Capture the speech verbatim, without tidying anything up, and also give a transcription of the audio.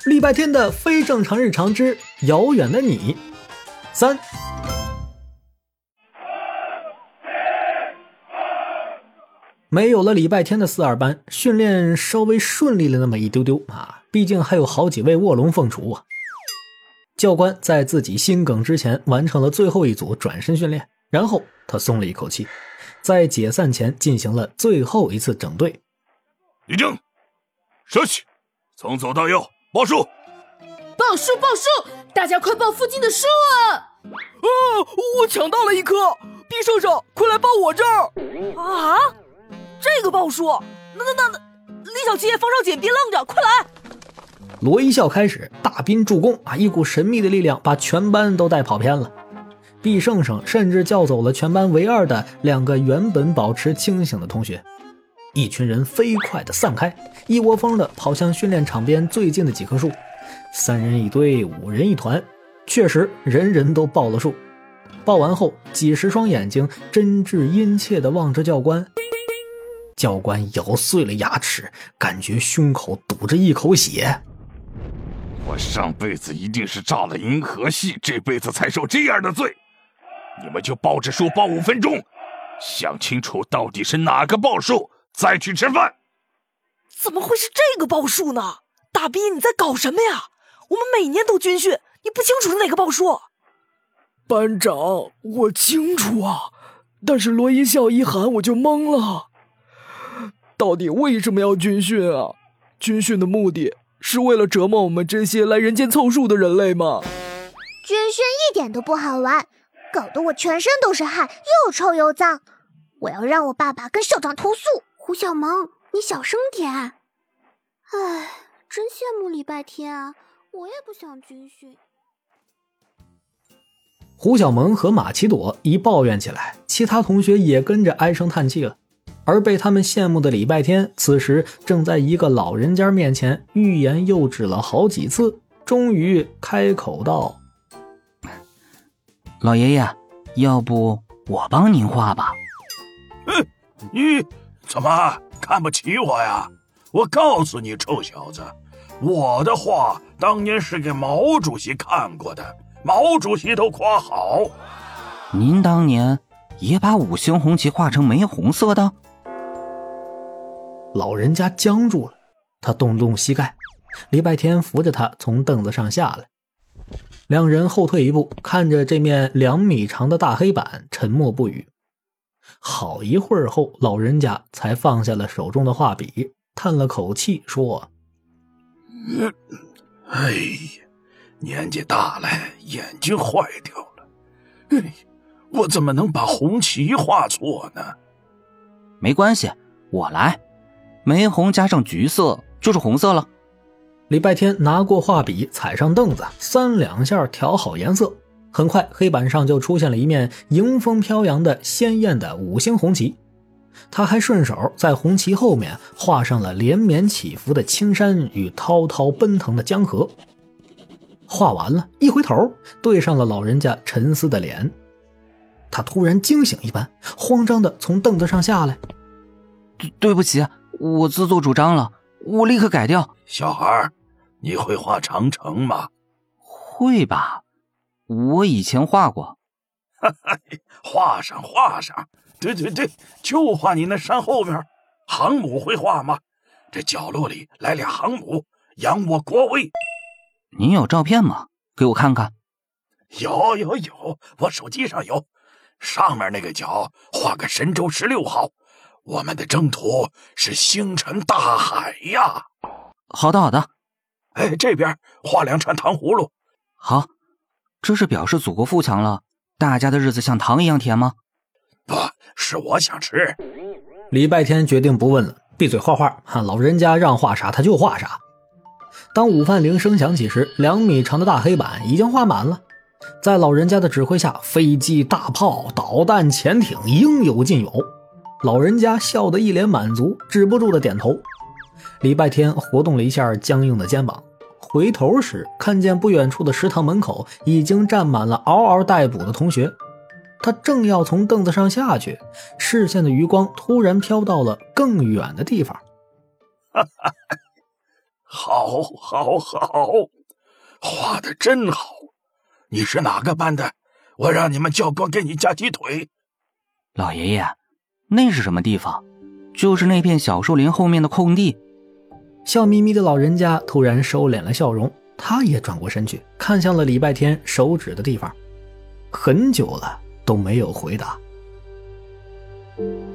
礼拜天的非正常日常之遥远的你。三，没有了礼拜天的四二班，训练稍微顺利了那么一丢丢啊，毕竟还有好几位卧龙凤雏啊。教官在自己心梗之前完成了最后一组转身训练，然后他松了一口气，在解散前进行了最后一次整队。 立正，射击，从左到右报数。 报数报数，大家快报附近的数啊！ 啊，我抢到了一颗，毕圣圣，快来报我这儿！ 啊，这个报数，那那那那，李小七、方少锦别愣着，快来！ 罗一笑开始大兵助攻啊！一股神秘的力量把全班都带跑偏了。毕圣圣甚至叫走了全班唯二的两个原本保持清醒的同学。一群人飞快地散开，一窝蜂地跑向训练场边最近的几棵树。三人一堆，五人一团，确实人人都报了数。报完后，几十双眼睛真挚殷切地望着教官。教官咬碎了牙齿，感觉胸口堵着一口血。 我上辈子一定是炸了银河系，这辈子才受这样的罪。你们就报着数报五分钟，想清楚到底是哪个报数，再去吃饭。 怎么会是这个报数呢？大逼，你在搞什么呀？我们每年都军训，你不清楚是哪个报数？ 班长，我清楚啊，但是罗一笑一喊我就懵了。到底为什么要军训啊？军训的目的是为了折磨我们这些来人间凑数的人类吗？ 军训一点都不好玩，搞得我全身都是汗，又臭又脏。我要让我爸爸跟校长投诉。 胡小萌，你小声点。唉，真羡慕礼拜天啊，我也不想军训。 胡小萌和马奇朵一抱怨起来，其他同学也跟着唉声叹气了。而被他们羡慕的礼拜天，此时正在一个老人家面前欲言又止了好几次，终于开口道： 老爷爷，要不我帮您画吧。 嗯，你怎么看不起我呀？我告诉你，臭小子，我的画当年是给毛主席看过的，毛主席都夸好。 您当年也把五星红旗画成玫红色的？ 老人家僵住了，他动了动膝盖，礼拜天扶着他从凳子上下来。两人后退一步，看着这面两米长的大黑板，沉默不语。好一会儿后，老人家才放下了手中的画笔，叹了口气说： 嗯，哎呀，年纪大了，眼睛坏掉了。哎，我怎么能把红旗画错呢？ 没关系，我来。玫红加上橘色就是红色了。 礼拜天拿过画笔，踩上凳子，三两下调好颜色。很快黑板上就出现了一面迎风飘扬的鲜艳的五星红旗。他还顺手在红旗后面画上了连绵起伏的青山与滔滔奔腾的江河。画完了，一回头对上了老人家沉思的脸。他突然惊醒一般，慌张地从凳子上下来。 对对不起，我自作主张了，我立刻改掉。 小孩，你会画长城吗？ 会吧，我以前画过。 画上画上，对对对，就画你那山后边。航母会画吗？这角落里来俩航母，扬我国威。 您有照片吗？给我看看。 有有有，我手机上有。上面那个角画个神舟十六号，我们的征途是星辰大海呀。 好的好的。 哎，这边画两串糖葫芦。 好，这是表示祖国富强了，大家的日子像糖一样甜吗？ 不是，我想吃。 礼拜天决定不问了，闭嘴画画，老人家让画啥他就画啥。当午饭铃声响起时，两米长的大黑板已经画满了。在老人家的指挥下，飞机、大炮、导弹、潜艇应有尽有。老人家笑得一脸满足，止不住的点头。礼拜天活动了一下僵硬的肩膀，回头时看见不远处的食堂门口已经站满了嗷嗷待哺的同学。他正要从凳子上下去，视线的余光突然飘到了更远的地方。 好，好，好，画的真好。你是哪个班的？我让你们教官给你加鸡腿。 老爷爷，那是什么地方？就是那片小树林后面的空地。 笑眯眯的老人家突然收敛了笑容，他也转过身去，看向了礼拜天手指的地方，很久了都没有回答。